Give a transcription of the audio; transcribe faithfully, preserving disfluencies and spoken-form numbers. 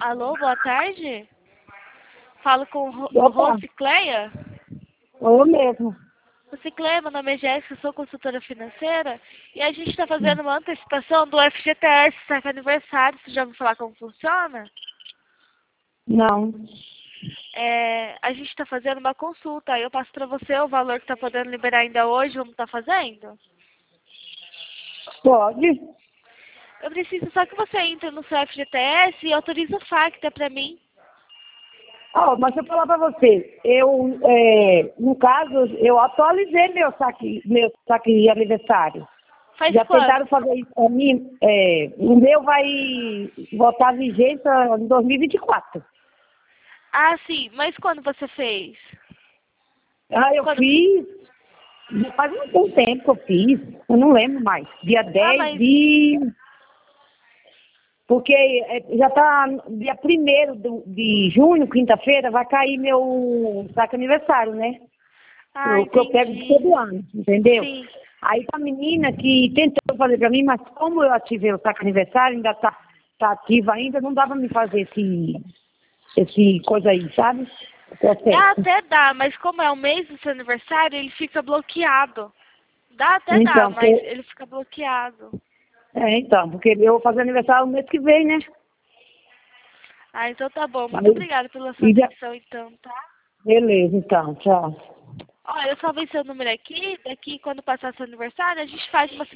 Alô, boa tarde. Falo com o Boa Rô tarde. Cicleia. Eu mesmo. O Cicleia, meu nome é Jéssica, sou consultora financeira. E a gente está fazendo uma antecipação do F G T S, saca aniversário. Você já ouviu falar como funciona? Não. É, a gente está fazendo uma consulta. Aí eu passo para você o valor que está podendo liberar ainda hoje. Vamos estar fazendo? Pode? Eu preciso só que você entre no seu F G T S e autorize o FACTA para mim. Ó, mas deixa eu falar pra você. Eu, é, no caso, eu atualizei meu saque, meu saque de aniversário. Faz Já quanto? tentaram fazer isso pra mim. É, o meu vai voltar à vigência em dois mil e vinte e quatro. Ah, sim. Mas quando você fez? Ah, eu Quando que... fiz. Já faz um bom tempo que eu fiz. Eu não lembro mais. Dia Ah, dez mas... de. Porque é, já está dia primeiro de junho, quinta-feira, vai cair meu saque aniversário, né? Ah, O que eu pego entendi. todo ano, entendeu? Sim. Aí a menina que tentou fazer para mim, mas como eu ativei o saque aniversário, ainda tá, tá ativa ainda, não dá para me fazer esse, esse coisa aí, sabe? O Dá processo. até dá, mas como é o mês do seu aniversário, ele fica bloqueado. Dá até dá, Então, mas porque, ele fica bloqueado. é, então, porque eu vou fazer aniversário no mês que vem, né? Ah, então tá bom. Muito Aí, obrigada pela sua e já, atenção, então, tá? beleza, então, tchau. Ó, eu salvei seu número aqui. Daqui, quando passar seu aniversário, a gente faz uma